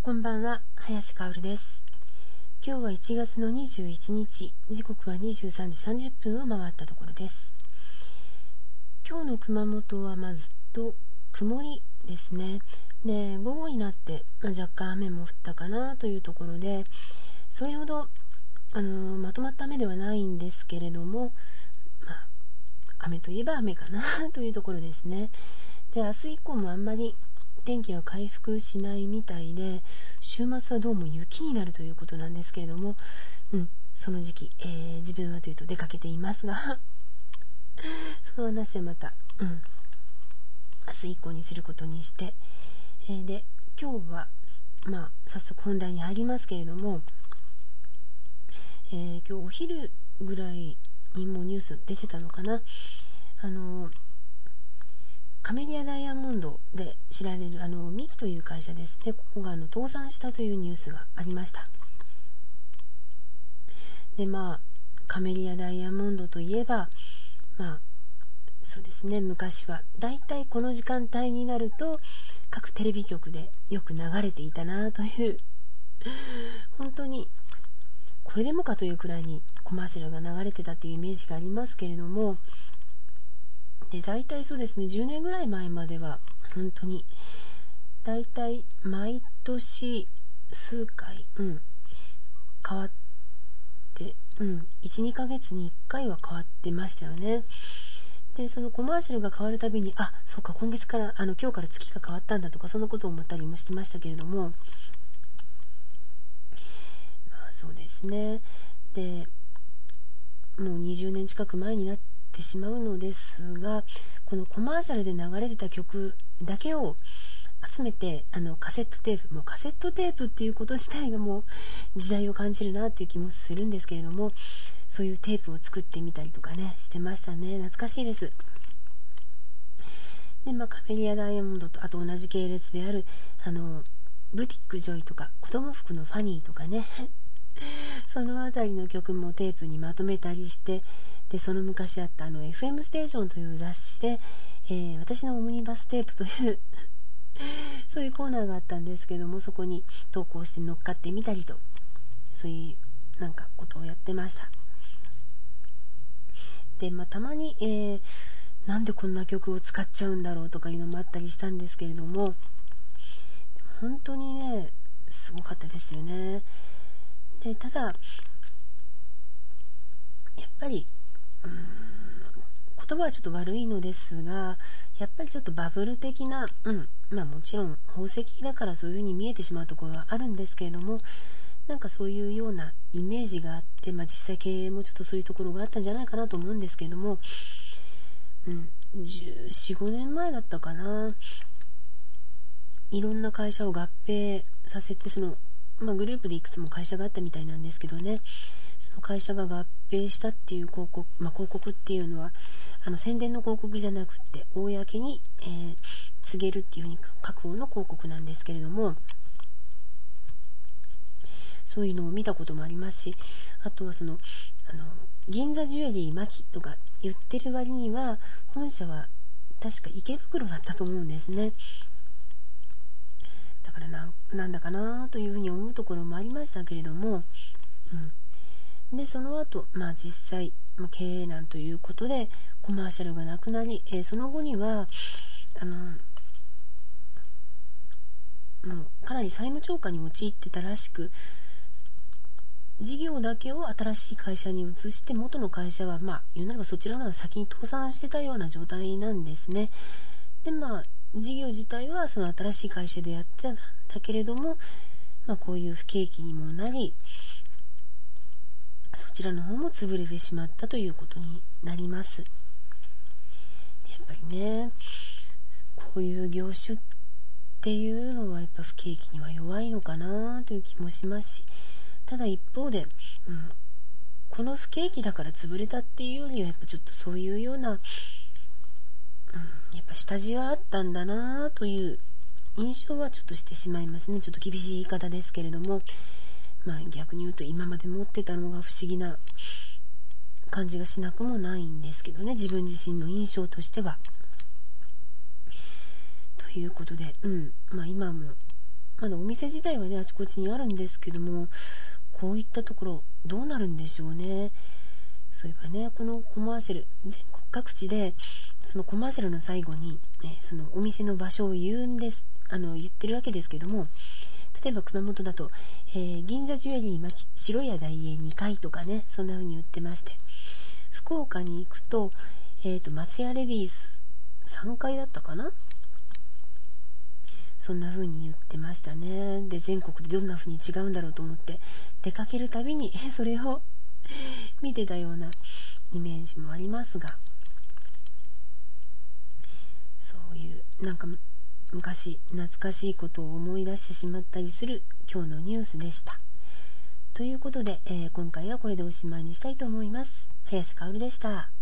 こんばんは、早瀬香織です。今日は1月の21日、時刻は23時30分を回ったところです。今日の熊本はまずと曇りですね。で、午後になって、若干雨も降ったかなというところで、それほどまとまった雨ではないんですけれども、雨といえば雨かなというところですね。で、明日以降もあんまり天気は回復しないみたいで、週末はどうも雪になるということなんですけれども、その時期、自分はというと出かけていますがその話はまた、明日以降にすることにして、で、今日は早速本題に入りますけれども、今日お昼ぐらいにもニュース出てたのかな。カメリアダイヤモンドで知られるミキという会社ですね。ここが倒産したというニュースがありました。で、カメリアダイヤモンドといえば、そうですね、昔はだいたいこの時間帯になると各テレビ局でよく流れていたなという本当にこれでもかというくらいにコマーシャルが流れてたというイメージがありますけれども、で、大体そうですね、10年ぐらい前までは本当に大体毎年数回、変わって、1、2ヶ月に1回は変わってましたよね。で、そのコマーシャルが変わるたびに、そうか、今月から今日から月が変わったんだとか、そんなことを思ったりもしてましたけれども、そうですね。で、もう20年近く前になってしまうのですが、このコマーシャルで流れてた曲だけを集めてカセットテープ、もうカセットテープっていうこと自体がもう時代を感じるなっていう気もするんですけれども、そういうテープを作ってみたりとかねしてましたね。懐かしいです。で、カメリアダイヤモンドとあと同じ系列であるブティックジョイとか子供服のファニーとかねそのあたりの曲もテープにまとめたりして、で、その昔あったFM ステーションという雑誌で、私のオムニバステープというそういうコーナーがあったんですけども、そこに投稿して乗っかってみたりと、そういうことをやってました。で、たまに、なんでこんな曲を使っちゃうんだろうとかいうのもあったりしたんですけれども、本当にね、すごかったですよね。で、ただやっぱり言葉はちょっと悪いのですが、やっぱりちょっとバブル的な、もちろん宝石だからそういう風に見えてしまうところはあるんですけれども、そういうようなイメージがあって、実際経営もちょっとそういうところがあったんじゃないかなと思うんですけれども、14、5年前だったかな、いろんな会社を合併させて、グループでいくつも会社があったみたいなんですけどね、その会社が合併したっていう広告、広告っていうのは宣伝の広告じゃなくて公に、告げるっていうふうに書く方の広告なんですけれども、そういうのを見たこともありますし、あとは銀座ジュエリーマキとか言ってる割には本社は確か池袋だったと思うんですね。だからなんだかなというふうに思うところもありましたけれども、で、その後、実際、経営難ということでコマーシャルがなくなり、その後にはもうかなり債務超過に陥ってたらしく、事業だけを新しい会社に移して、元の会社は言うなればそちらの先に倒産してたような状態なんですね。で、事業自体はその新しい会社でやってたんだけれども、こういう不景気にもなり、そちらの方も潰れてしまったということになります。やっぱりね、こういう業種っていうのはやっぱ不景気には弱いのかなという気もしますし、ただ一方で、この不景気だから潰れたっていうよりはやっぱちょっとそういうような、やっぱ下地はあったんだなという印象はちょっとしてしまいますね。ちょっと厳しい言い方ですけれども、逆に言うと今まで持ってたのが不思議な感じがしなくもないんですけどね、自分自身の印象としては。ということで、今もまだお店自体はねあちこちにあるんですけども、こういったところどうなるんでしょうね。そういえばね、このコマーシャル、全国各地でそのコマーシャルの最後に、そのお店の場所を言ってるわけですけども、例えば熊本だと、銀座ジュエリー白屋大栄2階とかね、そんな風に言ってまして、福岡に行くと、松屋レディース3階だったかな、そんな風に言ってましたね。で、全国でどんな風に違うんだろうと思って出かけるたびにそれを見てたようなイメージもありますが、そういうなんか昔懐かしいことを思い出してしまったりする今日のニュースでした。ということで、今回はこれでおしまいにしたいと思います。林香織でした。